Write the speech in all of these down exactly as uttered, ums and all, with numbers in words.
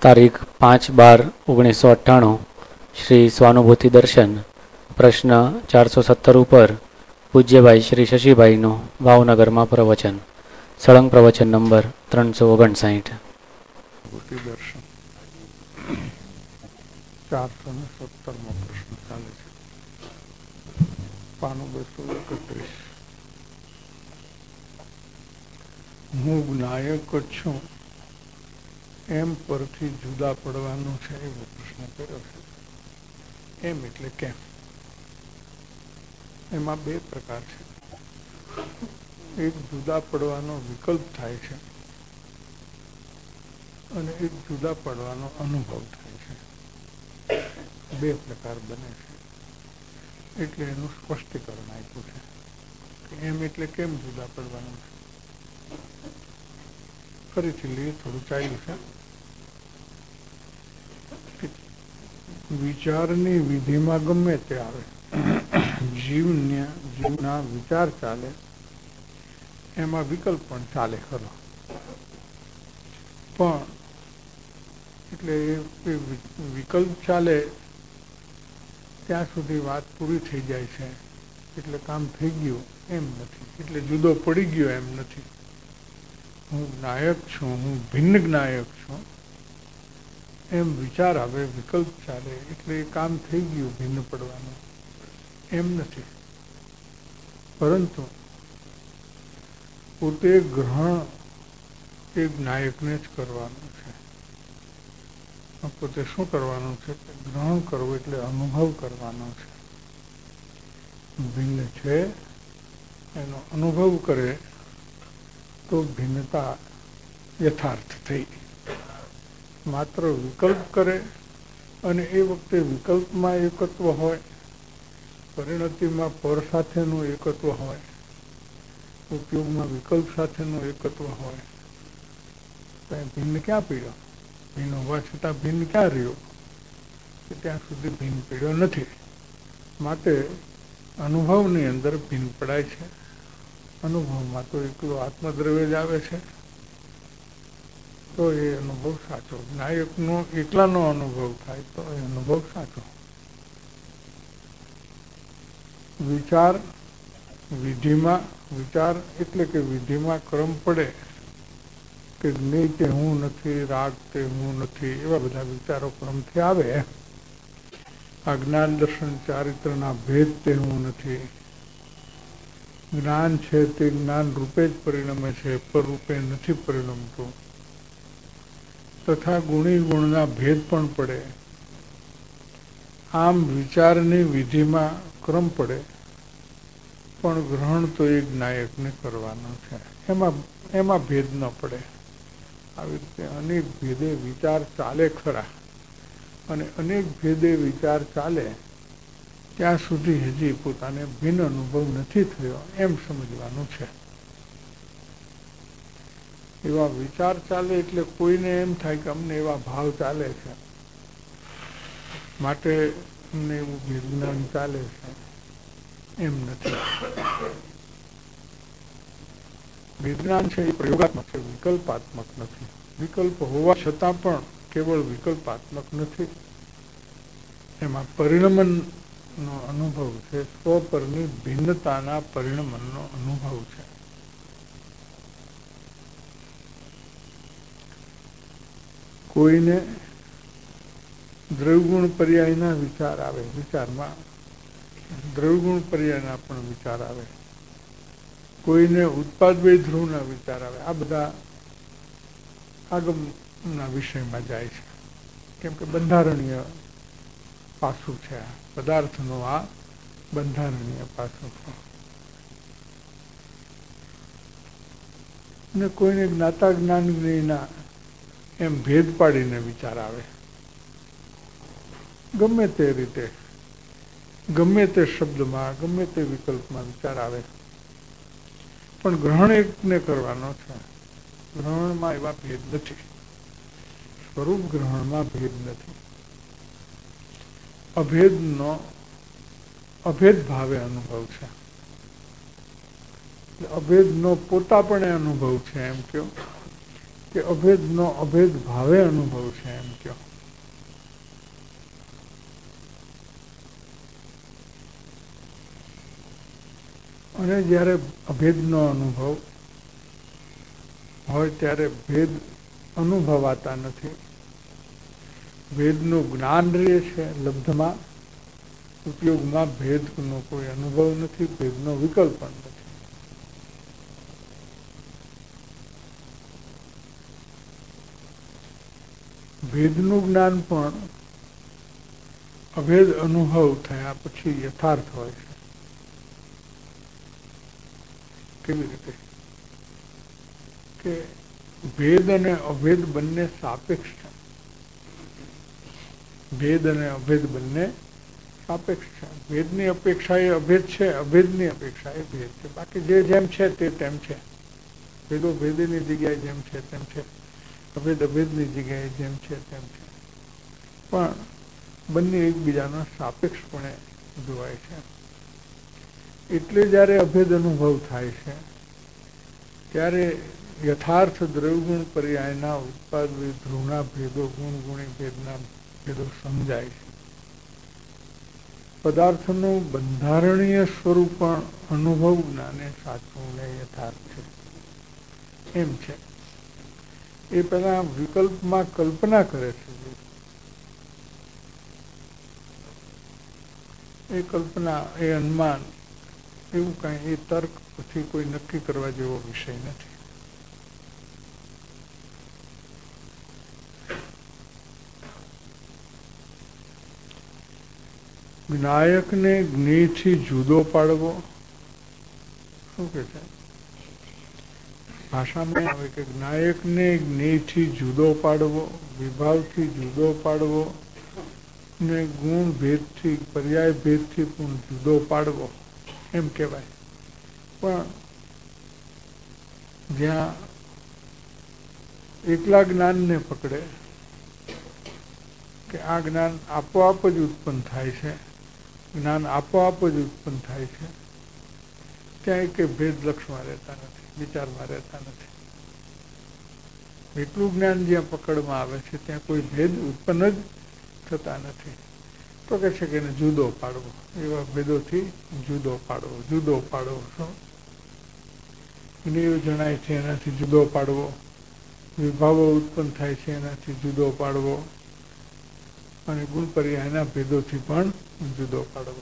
તારીખ પાંચ બાર ઓગણીસો અઠ્ઠાણું શ્રી સ્વાનુભૂતિ દર્શન પ્રશ્ન ચારસો સત્તર ઉપર પૂજ્યભાઈ શ્રી શશીભાઈનું ભાવનગરમાં પ્રવચન સળંગ પ્રવચન નંબર ત્રણસો ઓગણસાઠ. દર્શન ચારસો ને સત્તરમો પ્રશ્ન ચાલે છે. પાનું બસો એકત્રીસ. હું જ્ઞાયક છું એમ પરથી જુદા પડવાનું છે એવો પ્રશ્ન કર્યો છે. એમ એટલે કેમ? એમાં બે પ્રકાર છે. એક જુદા પડવાનો વિકલ્પ થાય છે અને એક જુદા પડવાનો અનુભવ થાય છે. બે પ્રકાર બને છે. એટલે એનું સ્પષ્ટીકરણ આપ્યું છે કે એમ એટલે કેમ જુદા પડવાનું છે. ફરીથી લઈએ, થોડું ચાલ્યું છે. વિચારની વિધિમાં ગમે તે આવે, જીવને જીવના વિચાર ચાલે, એમાં વિકલ્પ પણ ચાલે ખરો. પણ એટલે એ વિકલ્પ ચાલે ત્યાં સુધી વાત પૂરી થઈ જાય છે એટલે કામ થઈ ગયું એમ નથી, એટલે જુદો પડી ગયો એમ નથી. હું જ્ઞાયક છું, હું ભિન્ન જ્ઞાયક છું એમ વિચાર આવે, વિકલ્પ ચાલે એટલે એ કામ થઈ ગયું ભિન્ન પડવાનું એમ નથી. પરંતુ પોતે ગ્રહણ એ જ્ઞાયકને જ કરવાનું છે. પોતે શું કરવાનું છે? ગ્રહણ કરવું એટલે અનુભવ કરવાનો છે. ભિન્ન છે એનો અનુભવ કરે તો ભિન્નતા યથાર્થ થઈ. માત્ર વિકલ્પ કરે અને એ વખતે વિકલ્પમાં એકત્વ હોય, પરિણતિમાં પર સાથેનું એકત્વ હોય, ઉપયોગમાં વિકલ્પ સાથેનું એકત્વ હોય, તો ભિન્ન ક્યાં પીડ્યો? ભિન્ન હોવા છતાં ભિન્ન ક્યાં રહ્યો? ત્યાં સુધી ભિન્ન પીડ્યો નથી. માટે અનુભવની અંદર ભિન્ન પડાય છે. અનુભવમાં તો એકલો આત્મદ્રવ્ય જ આવે છે, તો એ અનુભવ સાચો. જ્ઞાયકનો એકલાનો અનુભવ થાય તો એ અનુભવ સાચો. વિચાર વિધિમાં, વિચાર એટલે કે વિધિમાં ક્રમ પડે કે જ્ઞેય તે હું નથી, રાગ તે હું નથી, એવા બધા વિચારો ક્રમથી આવે. આ જ્ઞાન દર્શન ચારિત્રના ભેદ તે હું નથી, જ્ઞાન છે તે જ્ઞાન રૂપે જ પરિણમે છે, પર રૂપે નથી પરિણમતું, તથા ગુણી ગુણના ભેદ પણ પડે. આમ વિચારની વિધિમાં ક્રમ પડે પણ ગ્રહણ તો એ જ્ઞાયકને કરવાનો છે. એમાં એમાં ભેદ ન પડે. આવી રીતે અનેક ભેદે વિચાર ચાલે ખરા, અને અનેક ભેદે વિચાર ચાલે ત્યાં સુધી હજી પોતાને ભિન્ન અનુભવ નથી થયો એમ સમજવાનું છે. એવા વિચાર ચાલે એટલે કોઈને એમ થાય કે અમને એવા ભાવ ચાલે છે માટે અમને એવું વિજ્ઞાન ચાલે છે, એમ નથી. વિજ્ઞાન છે એ પ્રયોગાત્મક છે, વિકલ્પાત્મક નથી. વિકલ્પ હોવા છતાં પણ કેવળ વિકલ્પાત્મક નથી. એમાં પરિણમન નો અનુભવ છે, સ્વપરની ભિન્નતાના પરિણમનનો અનુભવ છે. કોઈને દ્રવ્યગુણ પર્યાયના વિચાર આવે, વિચારમાં દ્રવ્યગુણ પર્યાયના પણ વિચાર આવે. કોઈને ઉત્પાદ વય ધ્રુવના વિચાર આવે. આ બધા આગમના વિષયમાં જાય છે, કેમ કે બંધારણીય પાસું છે. પદાર્થનો આ બંધારણીય પાસું છે. ને કોઈને જ્ઞાતા જ્ઞાન જ્ઞેયના એમ ભેદ પાડીને વિચાર આવે. ગમે તે રીતે, ગમે તે શબ્દમાં, ગમે તે વિકલ્પમાં વિચાર આવે, પણ ગ્રહણ એકને કરવાનો છે. ગ્રહણમાં એવા ભેદ નથી. સ્વરૂપ ગ્રહણમાં ભેદ નથી. અભેદનો અભેદ ભાવે અનુભવ છે. અભેદનો પોતાપણે અનુભવ છે એમ કહ્યું, કે અભેદનો અભેદ ભાવે અનુભવ છે એમ કહ્યું. અને જ્યારે અભેદનો અનુભવ હોય ત્યારે ભેદ અનુભવાતા નથી. ભેદનું જ્ઞાન રહે છે લબ્ધમાં, ઉપયોગમાં ભેદનો કોઈ અનુભવ નથી, ભેદનો વિકલ્પ પણ નથી. ભેદનું જ્ઞાન પણ અભેદ અનુભવ થયા પછી યથાર્થ હોય છે. કેવી રીતે કે ભેદ અને અભેદ બંને સાપેક્ષ છે. ભેદ અને અભેદ બંને સાપેક્ષ છે. ભેદની અપેક્ષા એ અભેદ છે, અભેદની અપેક્ષા એ ભેદ છે. બાકી જે જેમ છે તે તેમ છે. ભેદો ભેદની જગ્યાએ જેમ છે તેમ છે, અભેદ અભેદની જગ્યાએ જેમ છે તેમ છે, પણ બંને એકબીજાના સાપેક્ષપણે જોવાય છે. એટલે જ્યારે અભેદ અનુભવ થાય છે ત્યારે યથાર્થ દ્રવ્યગુણ પર્યાયના ઉત્પાદ ધ્રુવના ભેદો, ગુણ ગુણી ભેદના ભેદો સમજાય છે. પદાર્થનું બંધારણીય સ્વરૂપ પણ અનુભવ જ્ઞાને સાચું ને યથાર્થ છે એમ છે. એ પેલા વિકલ્પમાં કલ્પના કરે છે. એ કલ્પના, એ અનુમાન, એવું કઈ એ તર્ક પછી કોઈ નક્કી કરવા જેવો વિષય નથી. જ્ઞાયકને જ્ઞેયથી જુદો પાડવો, શું કે છે ભાષામાં આવે કે જ્ઞાયકને જ્ઞેયથી જુદો પાડવો, વિભાવથી જુદો પાડવો ને ગુણ ભેદથી, પર્યાય ભેદથી પણ જુદો પાડવો એમ કહેવાય. પણ જ્યાં એકલા જ્ઞાનને પકડે કે આ જ્ઞાન આપોઆપ જ ઉત્પન્ન થાય છે, જ્ઞાન આપોઆપ જ ઉત્પન્ન થાય છે, ત્યાં કે ભેદ લક્ષમાં રહેતા નથી, વિચારમાં રહેતા નથી. એટલું જ્ઞાન જ્યાં પકડમાં આવે છે ત્યાં કોઈ ભેદ ઉત્પન્ન જ થતા નથી. તો કે છે કે એને જુદો પાડવો, એવા ભેદોથી જુદો પાડવો. જુદો પાડવો શું? જ્ઞેય જણાય છે એનાથી જુદો પાડવો, વિભાવો ઉત્પન્ન થાય છે એનાથી જુદો પાડવો, અને ગુણ પર્યાયના ભેદોથી પણ જુદો પાડવો.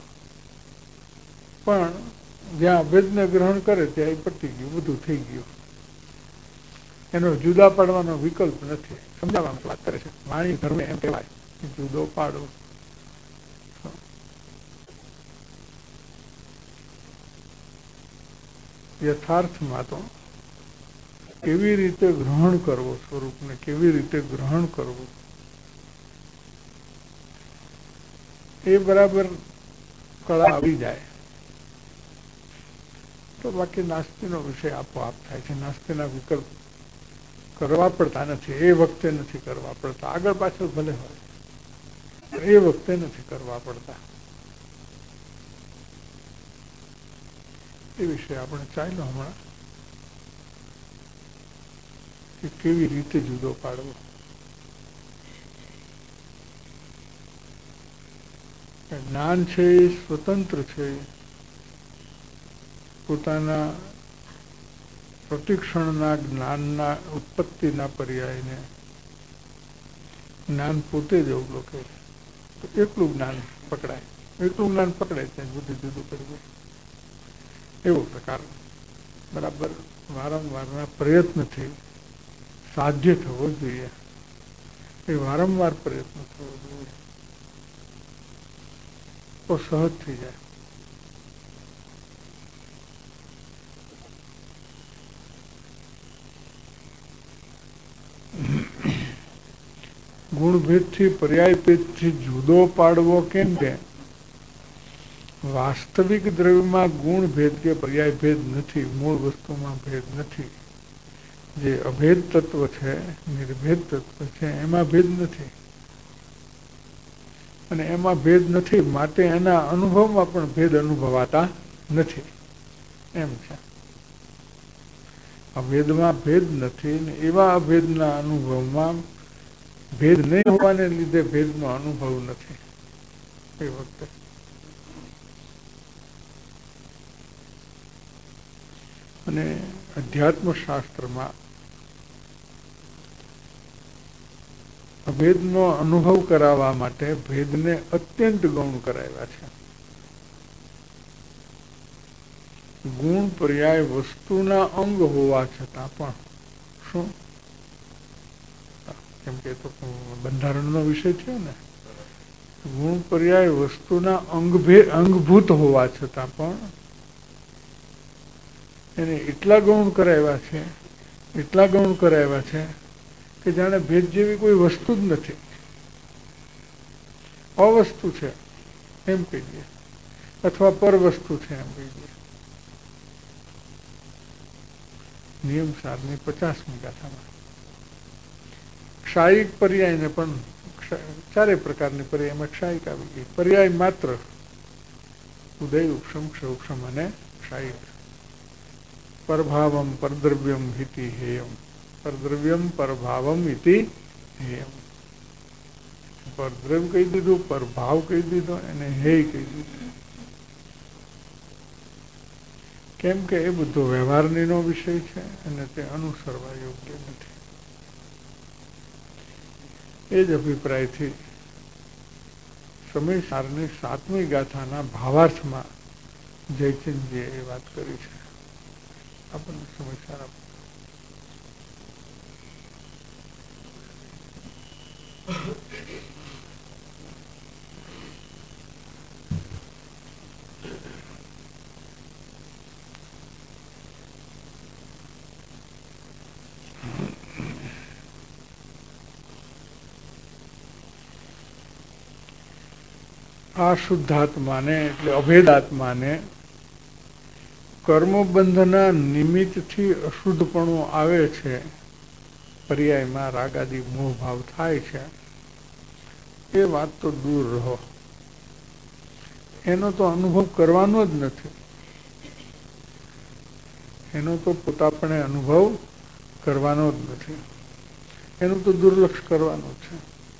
પણ જ્યાં અભેદને ગ્રહણ કરે ત્યાં એ પતી ગયું, બધું થઈ ગયું. એનો જુદા પાડવાનો વિકલ્પ નથી. સમજાવવામાં વાત કરે છે. વાણી ધર્મ એમ કહેવાય જુદો પાડવો. યથાર્થમાં તો કેવી રીતે ગ્રહણ કરવું સ્વરૂપને, કેવી રીતે ગ્રહણ કરવું એ બરાબર કળા આવી જાય તો બાકી નાસ્તીનો વિષય આપોઆપ થાય છે. નાસ્તીના વિકલ્પ કરવા પડતા નથી, એ વખતે નથી કરવા પડતા. આગળ પાછળ ભલે હોય, એ વખતે નથી કરવા પડતા. એ વિશે આપણે ચાલ્યો હમણાં કે કેવી રીતે જુદો પાડવો. જ્ઞાન છે એ સ્વતંત્ર છે, પોતાના પ્રતિક્ષણના જ્ઞાનના ઉત્પત્તિના પર્યાયને જ્ઞાન પોતે જ અવલોકે તો એકલું જ્ઞાન પકડાય. એકલું જ્ઞાન પકડાય ત્યાં જુદું જુદું કરવું, એવો પ્રકાર બરાબર વારંવારના પ્રયત્નથી સાધ્ય થવો જોઈએ. એ વારંવાર પ્રયત્ન થવો જોઈએ તો સહજ થઈ જાય. ગુણભેદથી પર્યાયભેદથી જુદો પાડવો કેમ કે વાસ્તવિક દ્રવ્યમાં ગુણ ભેદ કે પર્યાય ભેદ નથી, મૂળ વસ્તુમાં ભેદ નથી. જે અભેદ તત્વ છે, નિર્ભેદ તત્વ છે, એમાં ભેદ નથી. અને એમાં ભેદ નથી માટે એના અનુભવમાં પણ ભેદ અનુભવાતા નથી એમ છે. અભેદમાં ભેદ નથી ને એવા અભેદના અનુભવમાં ભેદ નહીં હોવાને લીધે ભેદનો અનુભવ નથી. એ વખતે અને અધ્યાત્મ શાસ્ત્રમાં અભેદનો અનુભવ કરાવવા માટે ભેદને અત્યંત ગૌણ કરાવ્યા છે. ગુણ પર્યાય વસ્તુના અંગ હોવા છતાં પણ શું, કેમ કે તો બંધારણનો વિષય છે ને, ગુણ પર્યાય વસ્તુના અંગભે અંગભૂત હોવા છતાં પણ એને એટલા ગૌણ કરાવ્યા છે, એટલા ગૌણ કરાવ્યા છે કે જાણે ભેદ જેવી કોઈ વસ્તુ જ નથી, અવસ્તુ છે એમ કહી દે, અથવા પર વસ્તુ છે એમ કહી દે. નિયમ સારની પચાસમી ગાથામાં ક્ષાયિક પર્યાયને પણ ચારે પ્રકારની પર્યાયમાં ક્ષાયિક આવી ગઈ. પર્યાય માત્ર ઉદય, ઉપશમ, ક્ષૌક્ષમ અને ક્ષાયિક. પરભાવમ પરદ્રવ્યમ હિતિ હેયમ, પરદ્રવ્યમ પરભાવમ ઇતિ હેયમ. પરદ્રવ્ય કહી દીધું, પરભાવ કહી દીધો અને હેય કહી દીધું. કેમ કે એ બધો વ્યવહારનો વિષય છે અને તે અનુસરવા યોગ્ય નથી. એ જ અભિપ્રાયથી સમયસારની સાતમી ગાથાના ભાવાર્થમાં જયચંદજીએ એ વાત કરી છે. આપણને સમયસાર આપ આ શુદ્ધાત્માને એટલે અભેદાત્માને કર્મબંધના નિમિત્તથી અશુદ્ધપણું આવે છે, પર્યાયમાં રાગાદી મોહ ભાવ થાય છે, એ વાત તો દૂર રહો, એનો તો અનુભવ કરવાનો જ નથી, એનો તો પોતાપણે અનુભવ કરવાનો જ નથી, એનું તો દુર્લક્ષ કરવાનું છે.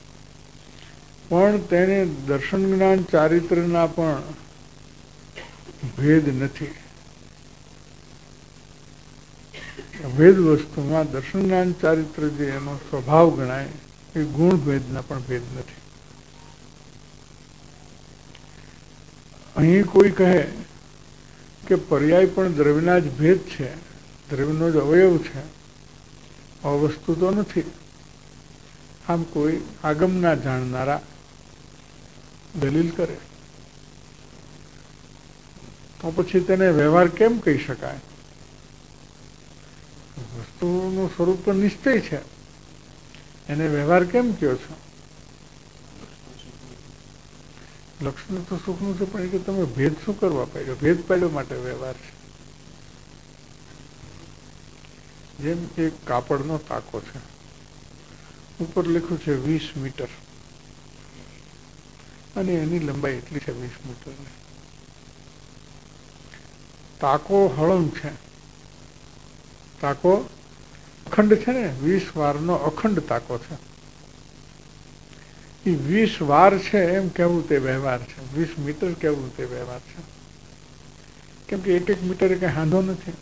પણ તેને દર્શન જ્ઞાન ચારિત્રના પણ ભેદ નથી. ભેદ વસ્તુમાં દર્શન જ્ઞાન ચારિત્ર જે એનો સ્વભાવ ગણાય એ ગુણ ભેદના પણ ભેદ નથી. અહીં કોઈ કહે કે પર્યાય પણ દ્રવ્યના જ ભેદ છે, દ્રવ્યનો જ અવયવ છે, અવસ્તુ તો નથી, આમ કોઈ આગમના જાણનારા દલીલ કરે તો પછી તેને વ્યવહાર કેમ કહી શકાય? વસ્તુનું સ્વરૂપ તો નિશ્ચય છે, એને વ્યવહાર કેમ કહો છો? લક્ષણ તો સુખનું છે, પણ કે તમે ભેદ શું કરવા પાડ્યો? ભેદ પાડ્યો માટે વ્યવહાર છે. જેમ એક કાપડનો તાકો છે, ઉપર લખ્યું છે વીસ મીટર અને એની લંબાઈ એટલી છે વીસ મીટરની. તાકો હળંગ છે, તાકો અખંડ છે ને, વીસ વારનો અખંડ તાકો છે. એ વીસ વાર છે એમ કેવું તે વ્યવહાર છે, વીસ મીટર કેવું તે વ્યવહાર છે. કેમ કે એક એક મીટરે કઈ હાંધો નથી,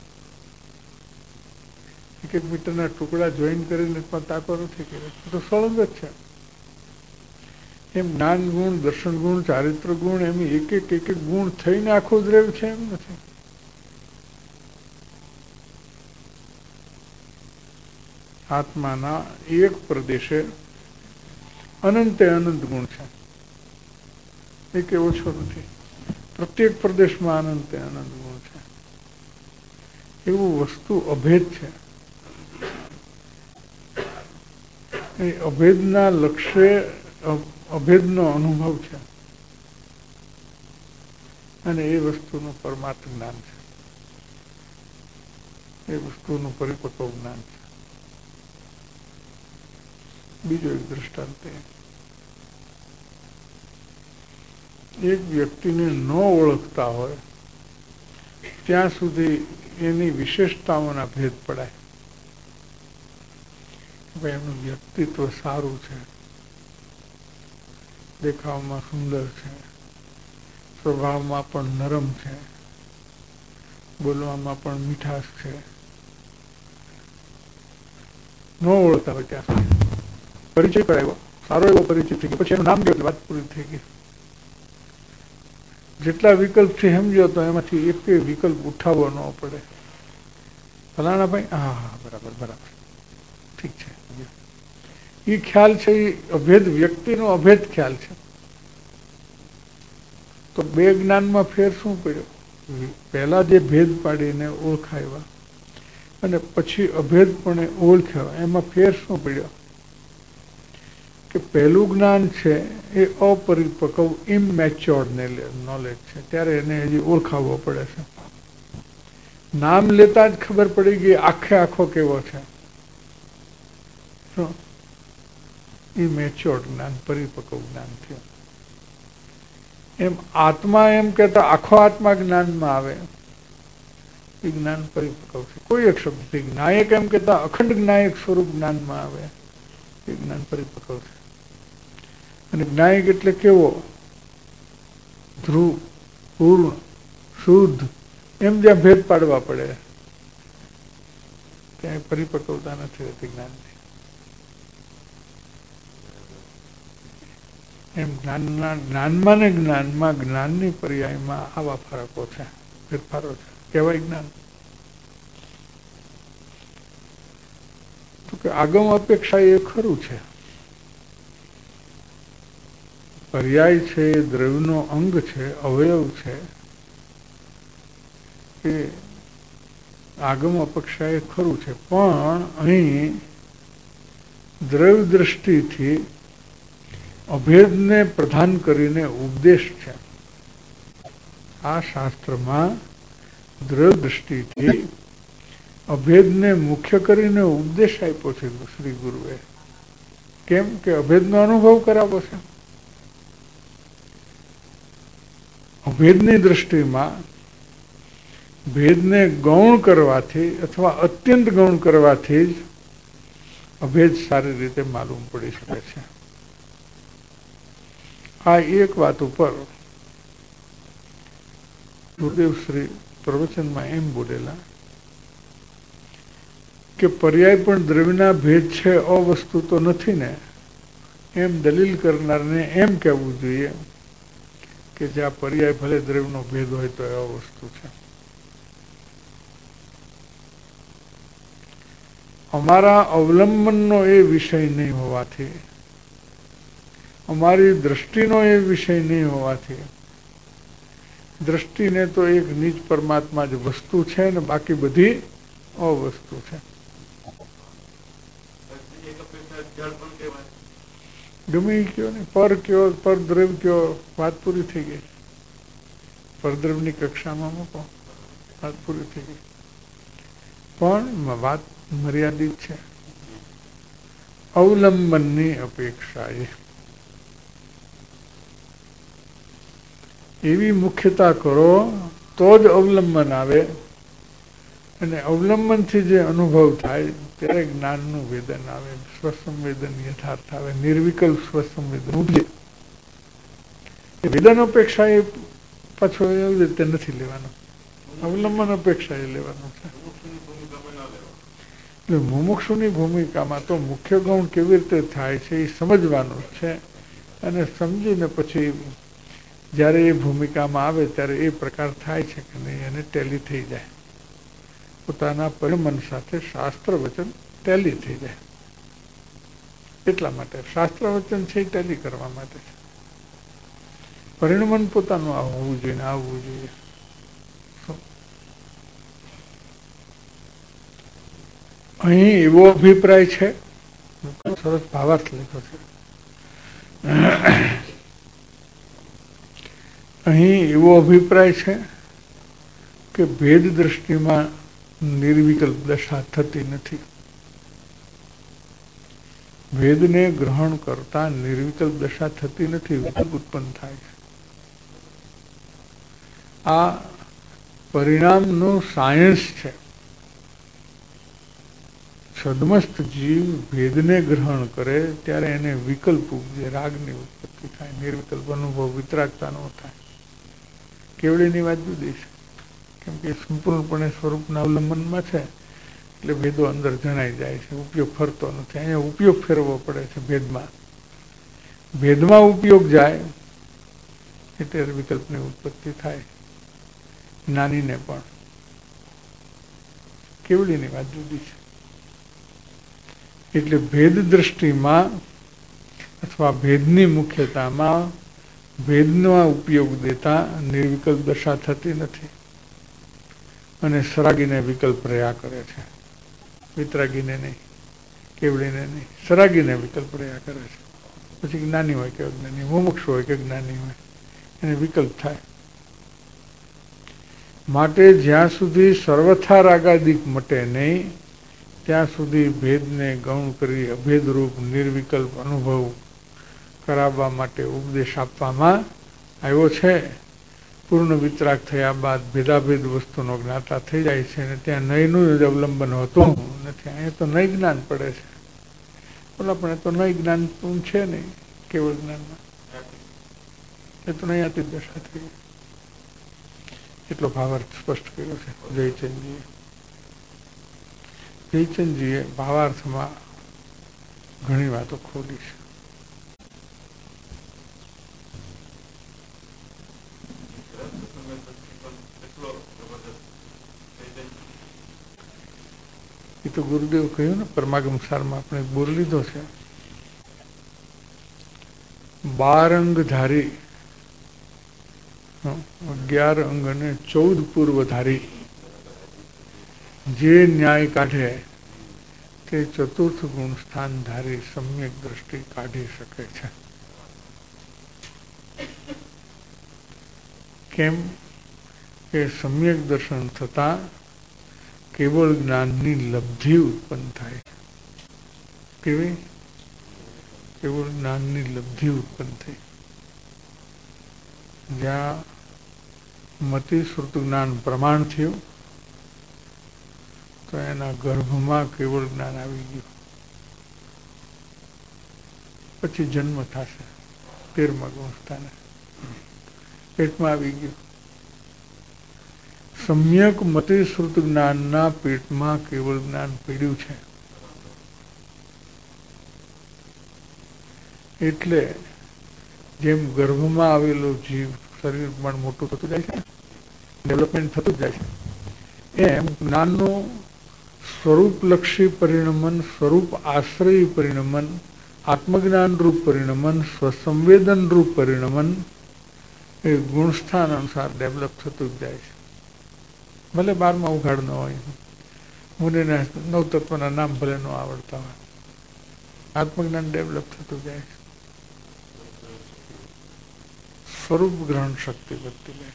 એક એક મીટરના ટુકડા જોઈન કરીને પણ તાકો નથી કર્યો, તો સળંગ જ છે. એમ જ્ઞાન ગુણ, દર્શન ગુણ, ચારિત્ર ગુણ, એમ એક એક એક એક ગુણ થઈને આખું દ્રવ્ય છે એમ નથી. આત્માના એક પ્રદેશે અનંતે અનંત ગુણ છે, એ કે ઓછો નથી. પ્રત્યેક પ્રદેશમાં અનંતે અનંત ગુણ છે. એવું વસ્તુ અભેદ છે. એ અભેદના લક્ષ્ય અભેદનો અનુભવ છે અને એ વસ્તુનું પરમાર્થ જ્ઞાન છે, એ વસ્તુનું પરિપક્વ જ્ઞાન છે. બીજો એક દૃષ્ટાંત, એક વ્યક્તિને ન ઓળખતા હોય ત્યાં સુધી એની વિશેષતાઓના ભેદ પડાય. ભાઈ એનું વ્યક્તિત્વ સારું છે, દેખાવમાં સુંદર છે, સ્વભાવમાં પણ નરમ છે, બોલવામાં પણ મીઠાશ છે, ન ઓળખતા હોય ત્યાં સુધી પરિચય કરાવ્યો, સારો એવો પરિચય થઈ ગયો, પછી એનું નામ ગયો એટલે વાત પૂરી થઈ ગઈ. જેટલા વિકલ્પ છે સમજો તો એમાંથી એક વિકલ્પ ઉઠાવવો ન પડે. ફલાણા ભાઈ, હા હા બરાબર બરાબર ઠીક છે. એ ખ્યાલ છે એ અભેદ, વ્યક્તિનો અભેદ ખ્યાલ છે. તો બે જ્ઞાનમાં ફેર શું પડ્યો? પહેલા જે ભેદ પાડીને ઓળખાવ્યા અને પછી અભેદપણે ઓળખ્યા, એમાં ફેર શું પડ્યો? કે પહેલું જ્ઞાન છે એ અપરિપક્વ ઇમેચ્યોર નોલેજ છે, ત્યારે એને હજી ઓળખાવવો પડે છે. નામ લેતા જ ખબર પડી ગઈ આખે આખો કેવો છે. ઇમેચ્યોર જ્ઞાન, પરિપક્વ જ્ઞાન થયું. એમ આત્મા એમ કેતા આખો આત્મા જ્ઞાનમાં આવે એ જ્ઞાન પરિપક્વ છે. કોઈ એક શબ્દ નાયક એમ કેતા અખંડ નાયક સ્વરૂપ જ્ઞાનમાં આવે એ જ્ઞાન પરિપક્વ છે. અને જ્ઞાયક એટલે કેવો? ધ્રુવ, પૂર્ણ, શુદ્ધ, એમ જ્યાં ભેદ પાડવા પડે ત્યાં પરિપક્વતા નથી રહેતી જ્ઞાનની. એમ જ્ઞાનના જ્ઞાનમાં ને જ્ઞાનમાં જ્ઞાનની પર્યાયમાં આવા ફરકો છે, ફેરફારો છે. કહેવાય જ્ઞાન તો કે આગમ અપેક્ષા એ ખરું છે. પર્યાય છે, દ્રવ્યનો અંગ છે, અવયવ છે, એ આગમ અપેક્ષા એ ખરું છે. પણ અહીં દ્રવ્ય દ્રષ્ટિથી અભેદને પ્રધાન કરીને ઉપદેશ છે. આ શાસ્ત્રમાં દ્રવ્ય દ્રષ્ટિથી અભેદને મુખ્ય કરીને ઉપદેશ આપ્યો છે શ્રી ગુરુએ. કેમ કે અભેદનો અનુભવ કરાવો છે. અભેદની દ્રષ્ટિમાં ભેદને ગૌણ કરવાથી અથવા અત્યંત ગૌણ કરવાથી જ અભેદ સારી રીતે માલુમ પડી શકે છે. આ એક વાત ઉપર ગુરુદેવ શ્રી પ્રવચનમાં એમ બોલેલા કે પર્યાય પણ દ્રવ્યના ભેદ છે, અવસ્તુ તો નથી ને, એમ દલીલ કરનારને એમ કહેવું જોઈએ કે જ્યાં પર્યાય ભલે દ્રવ્યનો ભેદ હોય તો એ અવસ્તુ છે. અમારા અવલંબનનો એ વિષય નહીં હોવાથી, અમારી દ્રષ્ટિનો એ વિષય નહીં હોવાથી, દ્રષ્ટિને તો એક નિજ પરમાત્મા જ વસ્તુ છે ને બાકી બધી અવસ્તુ છે. ગમે એ કયો ને, પર કયો, પરદ્રવ્ય કયો, વાત પૂરી થઈ ગઈ. પરદ્રવ્યની કક્ષામાં મૂકો, વાત પૂરી થઈ ગઈ. પણ વાત મર્યાદિત છે. અવલંબનની અપેક્ષા એ એવી મુખ્યતા કરો તો જ અવલંબન આવે, અને અવલંબનથી જે અનુભવ થાય ત્યારે જ્ઞાનનું વેદન આવે, સ્વસંવેદન યથાર્થ આવે, નિર્વિકલ્પ સ્વસંવેદન ઉપજે. વેદન અપેક્ષા એ પાછો એવી રીતે નથી લેવાનો, અવલંબન અપેક્ષા એ લેવાનું છે. એટલે મુમુક્ષુની ભૂમિકામાં તો મુખ્ય ગૌણ કેવી રીતે થાય છે એ સમજવાનું છે, અને સમજીને પછી જ્યારે એ ભૂમિકામાં આવે ત્યારે એ પ્રકાર થાય છે કે નહીં એને ટેલી થઈ જાય. પોતાના પરિમન સાથે શાસ્ત્ર વચન ટેલી થઈ જાય. એટલા માટે શાસ્ત્ર વચન છે એ ટેલી કરવા માટે છે. પરિણમન પોતાનું આ હોવું જોઈએ ને આવવું જોઈએ. અહીં એવો અભિપ્રાય છે, સરસ ભાવાર્થ લખ્યો છે. અહીં એવો અભિપ્રાય છે કે ભેદ દ્રષ્ટિમાં નિર્વિકલ્પ દશા થતી નથી. ભેદને ગ્રહણ કરતા નિર્વિકલ્પ દશા થતી નથી, વિકલ્પ ઉત્પન્ન થાય છે. આ પરિણામનું સાયન્સ છે. સદમસ્ત જીવ ભેદને ગ્રહણ કરે ત્યારે એને વિકલ્પ ઉપજે, રાગની ઉત્પત્તિ થાય, નિર્વિકલ્પ અનુભવ વિતરાગતા નો થાય. કેવડીની વાત જુદી છે. કેમ કે સંપૂર્ણપણે સ્વરૂપના અવલંબનમાં છે એટલે ભેદો અંદર જણાઈ જાય છે, ઉપયોગ ફરતો નથી. અહીંયા ઉપયોગ ફેરવવો પડે છે ભેદમાં. ભેદમાં ઉપયોગ જાય એટલે વિકલ્પની ઉત્પત્તિ થાય. નાનીને પણ કેવડીની વાત જુદી છે. એટલે ભેદ દ્રષ્ટિમાં અથવા ભેદની મુખ્યતામાં ભેદનો ઉપયોગ દેતા નિર્વિકલ્પ દશા થતી નથી અને સરાગીને વિકલ્પ રહ્યા કરે છે. વિતરાગીને નહીં, કેવડીને નહીં, સરાગીને વિકલ્પ રહ્યા કરે છે. પછી જ્ઞાની હોય કે અજ્ઞાની, મુમુક્ષુ હોય કે જ્ઞાની હોય, એને વિકલ્પ થાય. માટે જ્યાં સુધી સર્વથા રાગાદિક મટે નહીં ત્યાં સુધી ભેદને ગૌણ કરી અભેદરૂપ નિર્વિકલ્પ અનુભવ કરાવવા માટે ઉપદેશ આપવામાં આવ્યો છે. પૂર્ણ વિતરાગ થયા બાદ ભેદાભેદ વસ્તુનો જ્ઞાતા થઈ જાય છે અને ત્યાં નયનું જ અવલંબન હોતું નથી. અહીંયા તો નય જ્ઞાન પડે છે. બોલા પણ એ તો નય જ્ઞાન છે નહીં કેવળ જ્ઞાનમાં, એ તો નયાતી દશા થઈ. એટલો ભાવાર્થ સ્પષ્ટ કર્યો છે જયચંદજીએ. જયચંદજીએ ભાવાર્થમાં ઘણી વાતો ખોલી છે. એ તો ગુરુદેવ કહ્યું ને, પરમાગમ સારમાં આપણે બોર લીધો છે. બાર અંગધારી, અગિયાર અંગ અને ચૌદ પૂર્વધારી જે ન્યાય કાઢે તે ચતુર્થ ગુણ સ્થાન ધારી સમ્યક દ્રષ્ટિ કાઢી શકે છે. કેમ કે સમ્યક દર્શન થતા કેવળ જ્ઞાનની લબ્ધિ ઉત્પન્ન થાય. કેવી? કેવળ જ્ઞાનની લબ્ધિ ઉત્પન્ન થઈ. જ્યાં મતિ શ્રુત જ્ઞાન પ્રમાણ થયું તો એના ગર્ભમાં કેવળ જ્ઞાન આવી ગયું. પછી જન્મ થશે તેરમા ગુણ સ્થાને, પેટમાં આવી ગયું. સમ્યક મતિ શ્રુત જ્ઞાનના પેટમાં કેવળ જ્ઞાન પીડ્યું છે. એટલે જેમ ગર્ભમાં આવેલો જીવ શરીર પણ મોટું થતું જાય છે, ડેવલપમેન્ટ થતું જ જાય છે, એમ જ્ઞાનનું સ્વરૂપલક્ષી પરિણમન, સ્વરૂપ આશ્રયી પરિણમન, આત્મજ્ઞાન રૂપ પરિણમન, સ્વસંવેદન રૂપ પરિણમન એ ગુણસ્થાન અનુસાર ડેવલપ થતું જ જાય છે. ભલે બારમાં ઉઘાડ ન હોય, મુનિને નવ તત્વના નામ ભલે ન આવડતા હોય, આત્મજ્ઞાન ડેવલપ થતું જાય છે. સ્વરૂપ ગ્રહણ શક્તિ વધતી જાય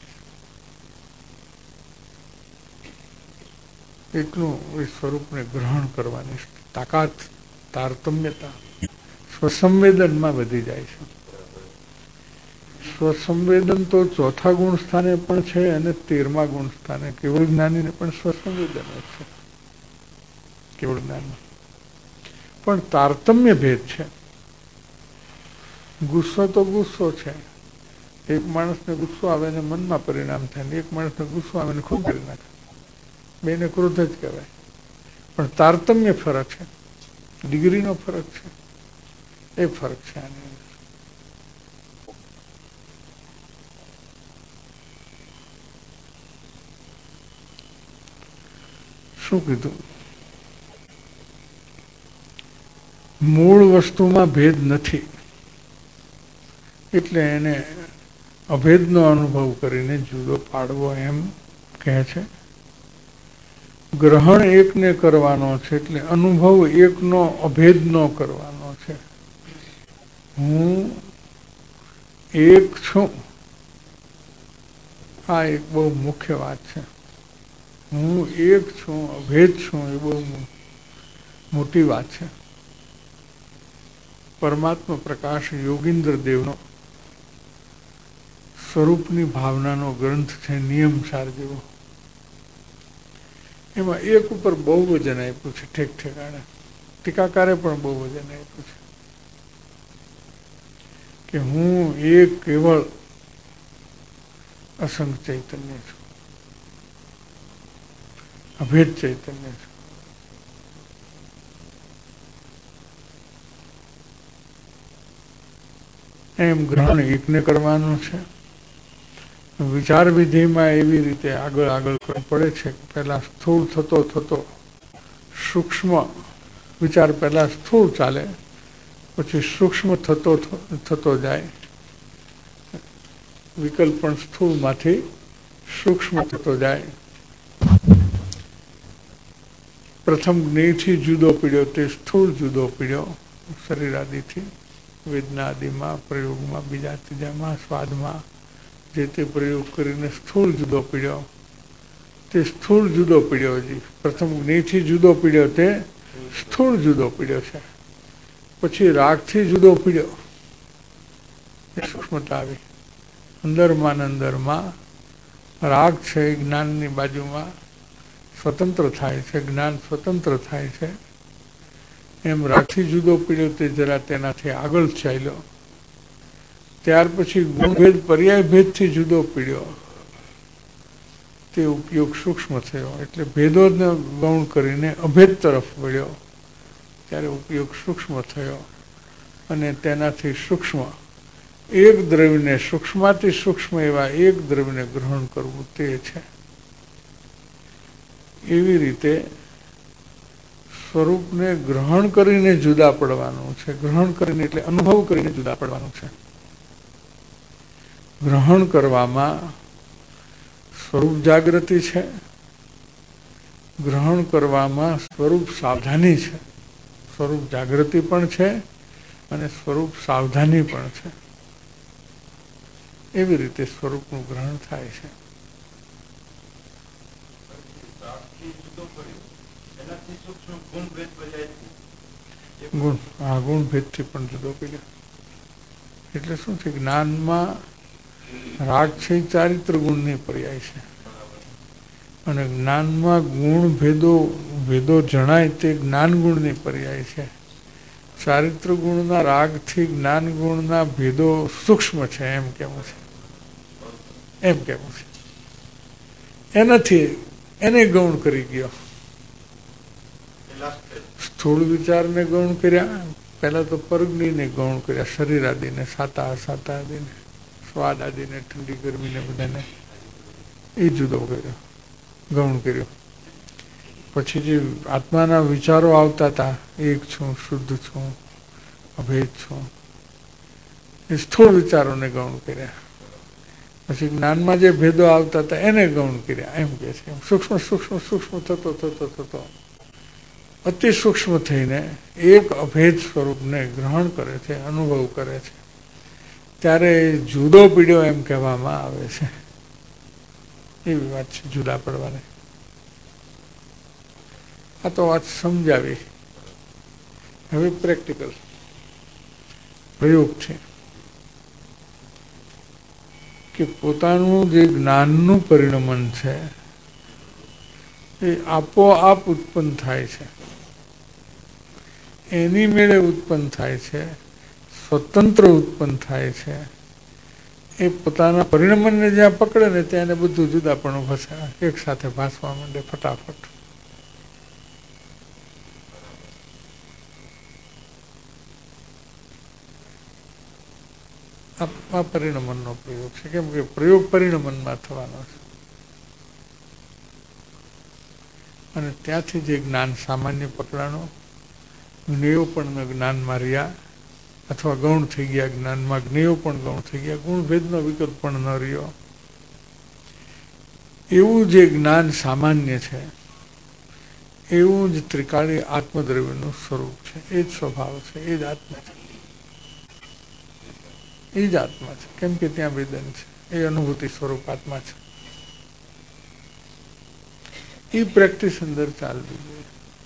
છે. એટલું એ સ્વરૂપને ગ્રહણ કરવાની તાકાત, તારતમ્યતા સ્વસંવેદનમાં વધી જાય છે. સ્વસંવેદન તો ચોથા ગુણ સ્થાને પણ છે અને તેરમા ગુણ સ્થાને કેવળ જ્ઞાનીને પણ સ્વસંવેદન જ છે. કેવળ જ્ઞાન પણ તારતમ્ય ભેદ છે. ગુસ્સો તો ગુસ્સો છે. એક માણસને ગુસ્સો આવે ને મનમાં પરિણામ થાય, એક માણસને ગુસ્સો આવે ને ખૂબ કરી નાખે. બેને ક્રોધ જ કહેવાય. પણ તારતમ્ય ફરક છે, ડિગ્રીનો ફરક છે. એ ફરક છે આની અંદર. શું કીધું? મૂળ વસ્તુમાં ભેદ નથી એટલે એને અભેદનો અનુભવ કરીને જુદો પાડવો એમ કહે છે. ગ્રહણ એકને કરવાનો છે એટલે અનુભવ એકનો અભેદનો કરવાનો છે. હું એક છું, આ એક બહુ મુખ્ય વાત છે. હું એક છું, અભેદ છું, એ બહુ મોટી વાત છે. પરમાત્મા પ્રકાશ યોગીન્દ્ર દેવનો સ્વરૂપની ભાવનાનો ગ્રંથ છે નિયમસાર જેવો. એમાં એક ઉપર બહુ વજન આપ્યું છે ઠેક ઠેકાણે. ટીકાકારે પણ બહુ વજન આપ્યું છે કે હું એક કેવળ અસંગ ચૈતન્ય છું. અભેદ ચૈતન્ય છે. એમ ગ્રહણ એકને કરવાનું છે. વિચાર વિધિમાં એવી રીતે આગળ આગળ પડે છે કે પહેલા સ્થૂળ થતો થતો સૂક્ષ્મ વિચાર પહેલા સ્થૂળ ચાલે, પછી સૂક્ષ્મ થતો થતો જાય. વિકલ્પ પણ સ્થૂળમાંથી સૂક્ષ્મ થતો જાય. પ્રથમ જ્ઞેયથી જુદો પીડ્યો તે સ્થૂળ જુદો પીડ્યો શરીરાદિથી, વેદનાદિમાં, પ્રયોગમાં, બીજા ત્રીજામાં, સ્વાદમાં જે તે પ્રયોગ કરીને સ્થૂળ જુદો પીડ્યો તે સ્થૂળ જુદો પીડ્યો. હજી પ્રથમ જ્ઞેયથી જુદો પીડ્યો તે સ્થૂળ જુદો પીડ્યો છે. પછી રાગથી જુદો પીડ્યો એ સૂક્ષ્મતા આવી. અંદરમાં અંદરમાં રાગ છે જ્ઞાનની બાજુમાં સ્વતંત્ર થાય છે, જ્ઞાન સ્વતંત્ર થાય છે. એમ રાગથી જુદો પીડ્યો તે જરા તેનાથી આગળ ચાલ્યો. ત્યાર પછી ગુણભેદ પર્યાય ભેદથી જુદો પીડ્યો તે ઉપયોગ સૂક્ષ્મ થયો. એટલે ભેદોને ગૌણ કરીને અભેદ તરફ વળ્યો ત્યારે ઉપયોગ સૂક્ષ્મ થયો. અને તેનાથી સૂક્ષ્મ એક દ્રવ્યને સૂક્ષ્માથી સૂક્ષ્મ એવા એક દ્રવ્યને ગ્રહણ કરવું તે છે. એવી રીતે સ્વરૂપને ગ્રહણ કરીને જુદા પડવાનું છે. ગ્રહણ કરીને એટલે અનુભવ કરીને જુદા પડવાનું છે. ગ્રહણ કરવામાં સ્વરૂપ જાગૃતિ છે, ગ્રહણ કરવામાં સ્વરૂપ સાવધાની છે. સ્વરૂપ જાગૃતિ પણ છે અને સ્વરૂપ સાવધાની પણ છે. એવી રીતે સ્વરૂપનું ગ્રહણ થાય છે. ગુણ હા ગુણ ભેદથી પણ જુદો પડ્યો. એટલે શું છે, જ્ઞાનમાં રાગ છે ચારિત્ર ગુણની પર્યાય છે અને જ્ઞાનમાં ગુણ ભેદો ભેદો જણાય તે જ્ઞાન ગુણની પર્યાય છે. ચારિત્ર ગુણના રાગથી જ્ઞાન ગુણના ભેદો સૂક્ષ્મ છે એમ કેવું છે. એમ કેવું છે એનાથી એને ગૌણ કરી ગયો. સ્થૂળ વિચારને ગૌણ કર્યા, પહેલા તો પરગ્નિને ગૌણ કર્યા, શરીર આદિને, સાતા અસાતા આદિને, સ્વાદ આદિને, ઠંડી ગરમીને બધાને એ જુદો કર્યો, ગૌણ કર્યો. પછી જે આત્માના વિચારો આવતા હતા, એક છું, શુદ્ધ છું, અભેદ છું, એ સ્થૂળ વિચારોને ગૌણ કર્યા. પછી જ્ઞાનમાં જે ભેદો આવતા હતા એને ગૌણ કર્યા. એમ કે છે સૂક્ષ્મ સૂક્ષ્મ સૂક્ષ્મ થતો થતો થતો અતિ સૂક્ષ્મ થઈને એક અભેદ સ્વરૂપને ગ્રહણ કરે છે, અનુભવ કરે છે. ત્યારે જુદો પીડ્યો એમ કહેવામાં આવે છે. એવી વાત છે જુદા પડવાની. આ તો વાત સમજાવી. હવે પ્રેક્ટિકલ પ્રયોગ છે કે પોતાનું જે જ્ઞાનનું પરિણમન છે એ આપોઆપ ઉત્પન્ન થાય છે, એની મેળે ઉત્પન્ન થાય છે, સ્વતંત્ર ઉત્પન્ન થાય છે. એ પોતાના પરિણમનને જ્યાં પકડે ને ત્યાં એને બધું જુદાપણું ભાષે એક સાથે ભાસવા માંડે ફટાફટ. આ પરિણમનનો પ્રયોગ છે. કેમ કે પ્રયોગ પરિણમનમાં થવાનો છે અને ત્યાંથી જે જ્ઞાન સામાન્ય પકડાણો, જ્ઞેયો પણ જ્ઞાનમાં રહ્યા અથવા ગૌણ થઈ ગયા, જ્ઞાનમાં જ્ઞેયો પણ ગૌણ થઈ ગયા, ગુણભેદનો વિકલ્પ પણ ન રહ્યો. એવું જે જ્ઞાન સામાન્ય છે એવું જ ત્રિકાળી આત્મદ્રવ્યનું સ્વરૂપ છે. એ જ સ્વભાવ છે, એ જ આત્મા છે, એ જ આત્મા છે. કેમ કે ત્યાં વેદન છે, એ અનુભૂતિ સ્વરૂપ આત્મા છે. એ પ્રેક્ટિસ અંદર ચાલવી જોઈએ.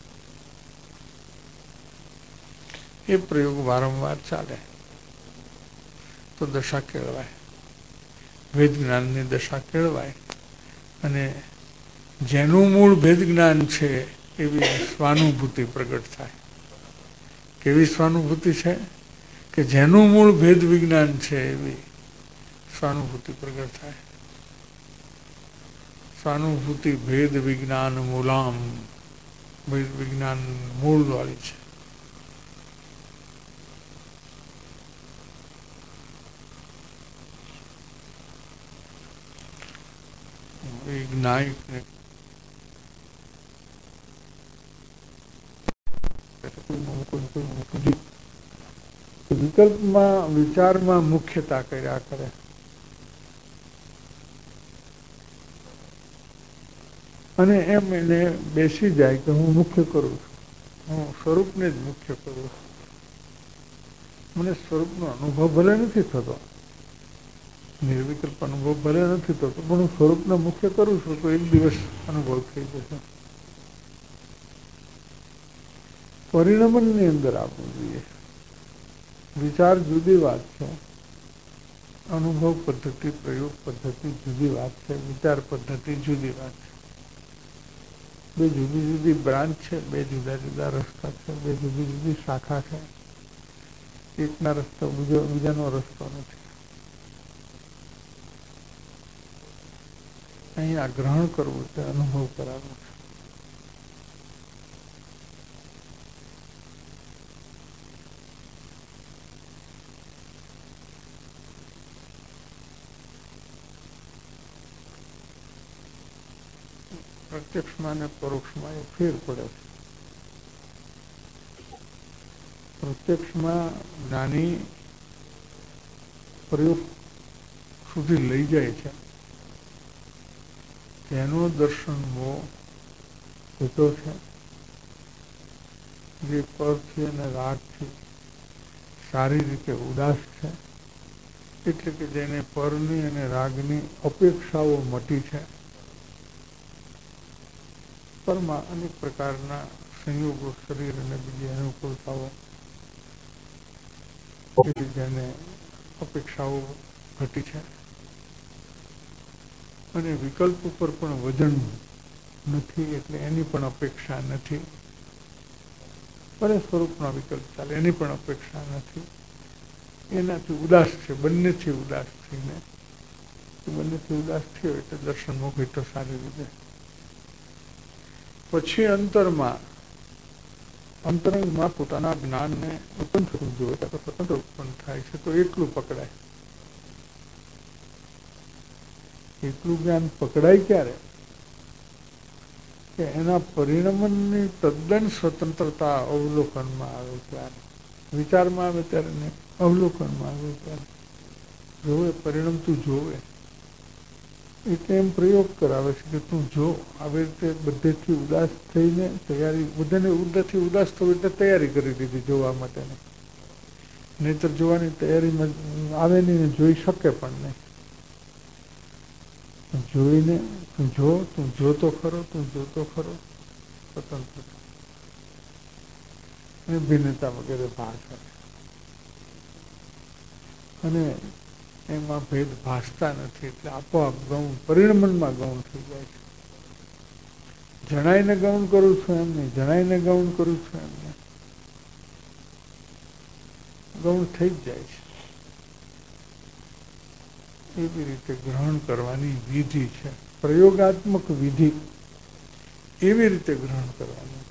એ પ્રયોગ વારંવાર ચાલે તો દશા કેળવાય, વેદ જ્ઞાનની દશા કેળવાય. અને જેનું મૂળ ભેદ જ્ઞાન છે એવી સ્વાનુભૂતિ પ્રગટ થાય. કેવી સ્વાનુભૂતિ છે કે જેનું મૂળ ભેદ વિજ્ઞાન છે એવી સ્વાનુભૂતિ પ્રગટ થાય. સ્વાનુભૂતિ ભેદ વિજ્ઞાન મૂલામ, ભેદ વિજ્ઞાન મૂળ વાળી છે. જ્ઞાયક વિકલ્પમાં વિચારમાં મુખ્યતા કર્યા કરે. અને એમ એને બેસી જાય કે હું મુખ્ય કરું છું, હું સ્વરૂપને જ મુખ્ય કરું છું. મને સ્વરૂપનો અનુભવ ભલે નથી થતો, નિર્વિકલ્પ અનુભવ ભલે નથી થતો, પણ હું સ્વરૂપને મુખ્ય કરું છું તો એક દિવસ અનુભવ થઈ જશે. પરિણમનની અંદર આવવું જોઈએ. વિચાર જુદી વાત છે, અનુભવ પદ્ધતિ, પ્રયોગ પદ્ધતિ જુદી વાત છે, વિચાર પદ્ધતિ જુદી વાત છે. બે જુદી જુદી બ્રાન્ચ છે, બે જુદા જુદા રસ્તા છે, બે જુદી જુદી શાખા છે. એકના રસ્તો બીજો બીજાનો રસ્તો નથી. અહીંયા ગ્રહણ કરવું છે, અનુભવ કરાવવું છે. પ્રત્યક્ષમાં અને પરોક્ષમાં એ ફેર પડે છે. પ્રત્યક્ષમાં જ્ઞાની પ્રયોગ સુધી લઈ જાય છે, તેનો દર્શન બહુ થતો છે. જે પરથી અને રાગથી સારી રીતે ઉદાસ છે, એટલે કે જેને પરની અને રાગની અપેક્ષાઓ મટી છે. પરમાં અનેક પ્રકારના સંયોગો, શરીર અને બીજી અનુકૂળતાઓ, જેને અપેક્ષાઓ ઘટી છે. અને વિકલ્પ ઉપર પણ વજન નથી, એટલે એની પણ અપેક્ષા નથી. પણ સ્વરૂપના વિકલ્પ ચાલે, એની પણ અપેક્ષા નથી. એનાથી ઉદાસ છે, બંનેથી ઉદાસ થઈને, બંનેથી ઉદાસ થયો એટલે દર્શન મોકલી તો સારી રીતે. પછી અંતરમાં અંતરંગમાં પોતાના જ્ઞાનને ઉત્પન્ન થતું જોઈએ, સ્વતંત્ર ઉત્પન્ન થાય છે, તો એટલું પકડાય. એટલું જ્ઞાન પકડાય ક્યારે? કે એના પરિણમનની તદ્દન સ્વતંત્રતા અવલોકનમાં આવે ત્યારે, વિચારમાં આવે ત્યારે ને અવલોકનમાં આવે ત્યારે. જોવે પરિણમતું જોવે એટલે એમ પ્રયોગ કરાવે છે કે તું જો આવી રીતે બધેથી ઉદાસ થઈને તૈયારી, બધાને ઉદાસથી ઉદાસ થવું એટલે તૈયારી કરી દીધી જોવા માટેની. નહીતર જોવાની તૈયારીમાં આવે નહીં ને જોઈ શકે પણ નહીં. જોઈને તું જો, તું જોતો ખરો, તું જોતો ખરો, સ્વતંત્રતા અને ભિન્નતા વગેરે ભાષા. અને એમાં ભેદ ભાસતા નથી, એટલે આપોઆપ ગૌણ પરિણમનમાં ગૌણ થઈ જાય છે. જણાઈને ગૌણ કરું છું એમ નહીં, જણાઈને ગૌણ કરું છું એમ નહીં, ગૌણ થઈ જ જાય છે. એવી રીતે ગ્રહણ કરવાની વિધિ છે, પ્રયોગાત્મક વિધિ. એવી રીતે ગ્રહણ કરવાનું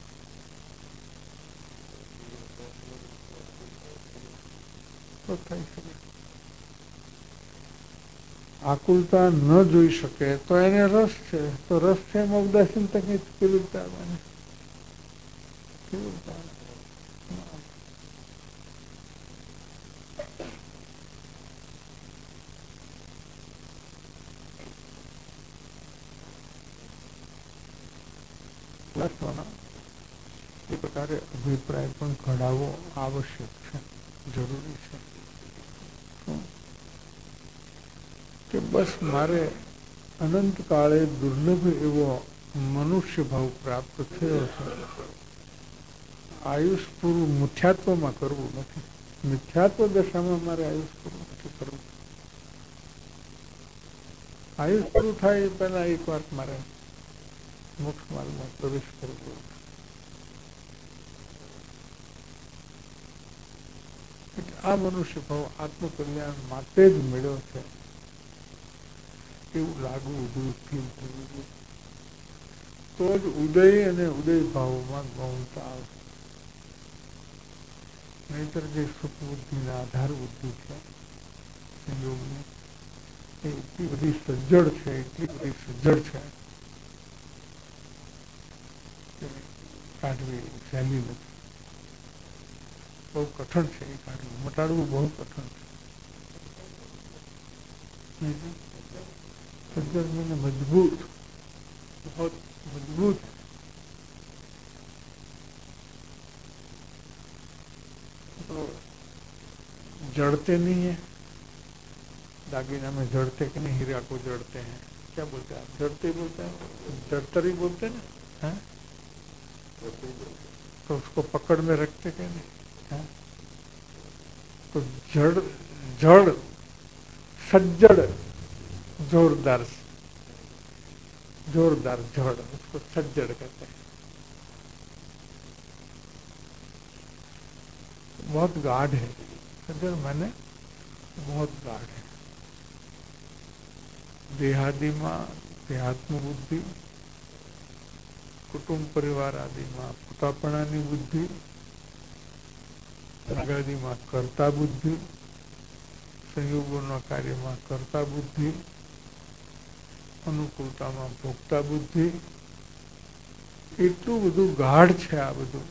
તો થઈ શકે. આકુલતા ન જોઈ શકે તો એને રસ છે, તો રસ છે એમાં ઉદાસીનતા કઈ કેવી રીતે આવવાની? કેવી રીતે આવવાની? એ પ્રકારે અભિપ્રાય પણ ઘડાવવો આવશ્યક છે, જરૂરી છે. કે બસ મારે અનંત કાળે દુર્લભ એવો મનુષ્ય ભાવ પ્રાપ્ત થયો છે. આયુષ પૂરું મિથ્યાત્વમાં કરવું નથી, મિથ્યાત્વ દશામાં મારે આયુષ પૂરું નથી કરવું. આયુષ પૂરું થાય એ પહેલા એક વાર મારે મોક્ષ માર્ગમાં પ્રવેશ કરવો. એટલે આ મનુષ્ય ભાવ આત્મકલ્યાણ માટે જ મળ્યો છે. એવું લાગવું જોઈએ, ફીલ થવું જોઈએ. તો જ ઉદય અને ઉદય ભાવમાં ગૌણતા આવે. નહીતર જે સુખ બુદ્ધિના આધાર બુદ્ધિ છે સંયોગની, એ એટલી બધી સજ્જડ છે, એટલી બધી સજ્જડ છે કે કાઢવી સહેલી નથી. બહુ કઠણ છે એ કાઢવું, મટાડવું બહુ કઠણ છે. સજ્જડ મને મજબૂત, બહુ મજબૂત. तो जड़ते नहीं है, दागीना में जड़ते कि नहीं, हीरा को जड़ते हैं, क्या बोलते हैं आप? जड़ते बोलते हैं, जड़तरी बोलते हैं ना, है? तो उसको पकड़ में रखते कि नहीं, है? तो जड़ जड़ सज्जड़, जोरदार जोरदार जड़, उसको सज्जड़ कहते हैं। बहुत गाढ़ है सज्जड़, मैंने बहुत गाढ़ है. देहादिમાં દેહાત્મ બુદ્ધિ, કુટુંબ પરિવાર આદિમાં પોતાપણાની બુદ્ધિ, રાગાદિમાં કર્તા બુદ્ધિ, સંયોગોના કાર્યમાં કર્તા બુદ્ધિ, અનુકૂળતામાં ભોગતા બુદ્ધિ, એટલું બધું ગાઢ છે આ બધું